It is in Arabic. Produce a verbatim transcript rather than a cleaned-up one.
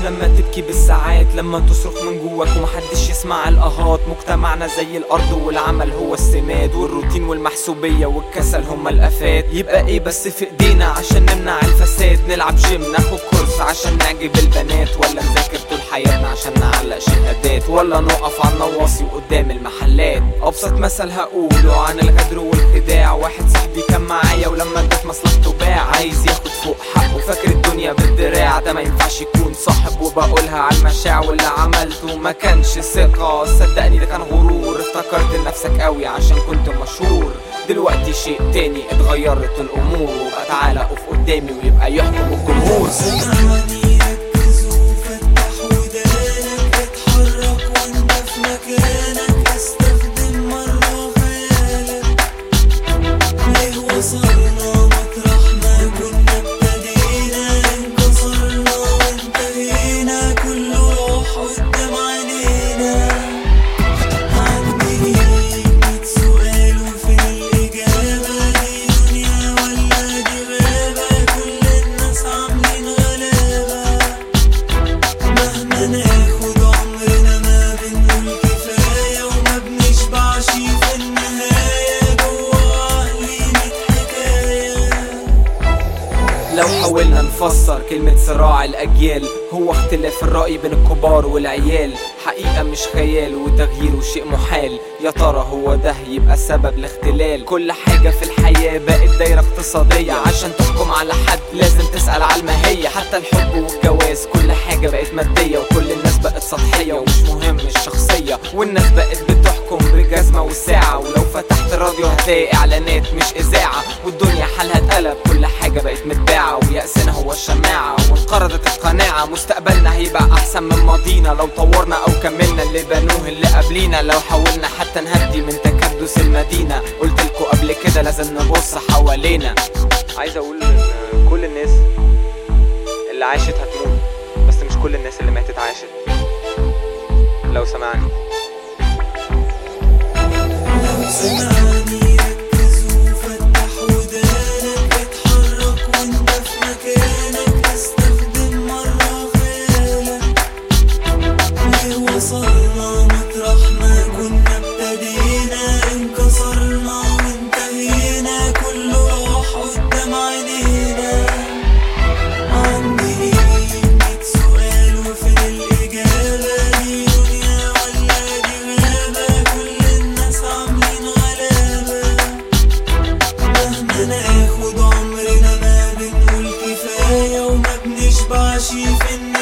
لما تبكي بالساعات، لما تصرخ من جواك ومحدش يسمع الآهات. مجتمعنا زي الأرض والعمل هو السماد، والروتين والمحسوبية والكسل هما الآفات. يبقى ايه بس في ايدينا عشان نمنع الفساد؟ نلعب جيم، ناخد كورس عشان نعجب البنات، ولا نذاكر طول حياتنا عشان نعلق شهادات، ولا نقف على النواصي وقدام المحلات؟ أبسط مثل هقوله عن الغدر والخداع، واحد صاحبي كان معايا ولما ادت مصلحته باع، عايز ياخد فوق حقه فاكر الدنيا بالدراع. ده ما ينفعش يكون صاحب، وبقولها على المشاع، واللي عملته ما كانش ثقة صدقني ده كان غرور. افتكرت لنفسك قوي عشان كنت مشهور، دلوقتي شيء تاني اتغيرت الامور، وبقى تعالى اقف قدامي ويبقى يحكم الجمهور. لو حاولنا نفسر كلمة صراع الأجيال، هو اختلاف الرأي بين الكبار والعيال. حقيقة مش خيال وتغييره شيء محال، يا ترى هو ده يبقى سبب الاختلال؟ كل حاجة في الحياة بقت دايرة اقتصادية، عشان تحكم على حد لازم تسأل على الماهية. حتى الحب والجواز كل حاجة بقت مادية، وكل الناس بقت سطحية ومش مهم الشخصية، والناس بقت بتحكم بجزمة والساعة. ولو فتحت راديو هتلاقي إعلانات مش إذاعة، والدنيا حالها اتقلب كل حاجة بقت متباعة، ويأسنا هو الشماعة وانقرضت القناعة. مستقبلنا هيبقى أحسن من ماضينا لو طورنا أو كملنا اللي بنوه اللي قبلينا، لو حاولنا حتى نهدي من تكدس المدينة. قلتلكوا قبل كده لازم نبص حوالينا. عايز أقول إن كل الناس اللي عاشت هتموت، بس مش كل الناس اللي ماتت عاشت. لو سمعني لو سمعني ركز وفتح ودانك، اتحرك وانت في مكانك، استخدم مرة خيالك. ليه وصلنا مطرح ما كنا ابتدينا؟ انكسرنا وانتهينا، كله راح قدام عينينا. عندي مية سؤال وفين الإجابة؟ دي دنيا ولا دي غابة؟ كل الناس عاملين غلابة. مهما ناخد عمرنا ما بنقول كفاية، وما بنشبعش في النهاية.